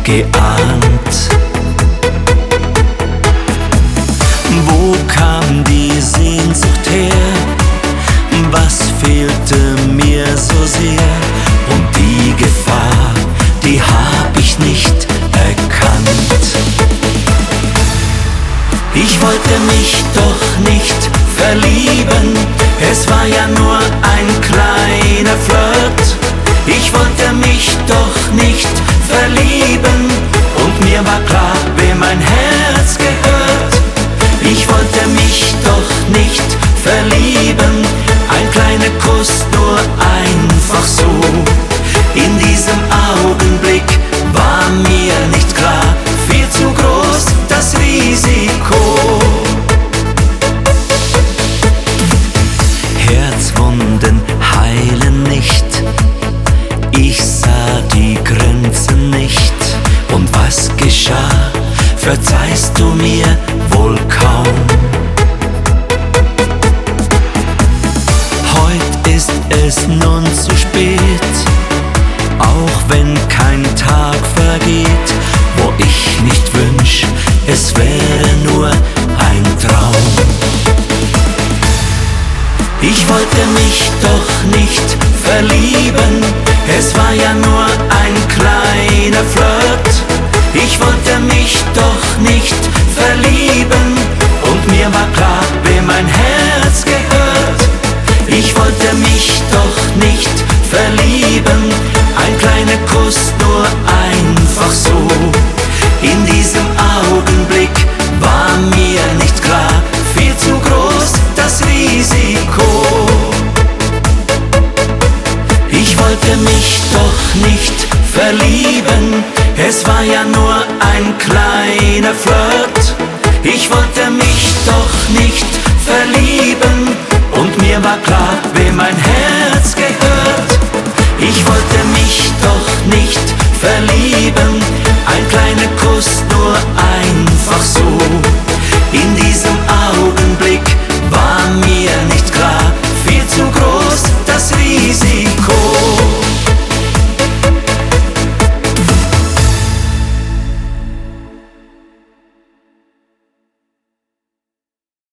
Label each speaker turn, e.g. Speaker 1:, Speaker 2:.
Speaker 1: geahnt. Wo kam die Sehnsucht her? Was fehlte mir so sehr? Und die Gefahr, die hab ich nicht erkannt. Ich wollte mich doch nicht verlieben, es war ja nur ein kleiner Flirt. Ich wollte mich doch nicht verlieben und mir war klar, wem mein Herz gehört. Ich wollte mich doch nicht verlieben, ein kleiner Kuss nur einfach so. In diesem Augenblick war mir nicht klar, viel zu groß das Risiko. Herzwunden heilen nicht, ich sah die Grenzen nicht. Und was geschah, verzeihst du mir wohl kaum. Heut ist es nun zu spät, auch wenn kein Tag vergeht, wo ich nicht wünsch, es wäre nur ein Traum. Ich wollte mich doch nicht verlieben, es war ja nur ein kleiner Flirt. Ich wollte mich doch nicht verlieben und mir war klar, wem mein Herz gehört. Ich wollte mich doch nicht verlieben, ein kleiner Kuss nur einfach so. In diesem Augenblick war mir nicht klar, viel zu groß das Risiko. Ich wollte mich doch nicht verlieben, es war ja nur ein kleiner Flirt. Ich wollte mich doch nicht verlieben und mir war klar, wem mein Herz gehört. Ich wollte mich doch nicht verlieben,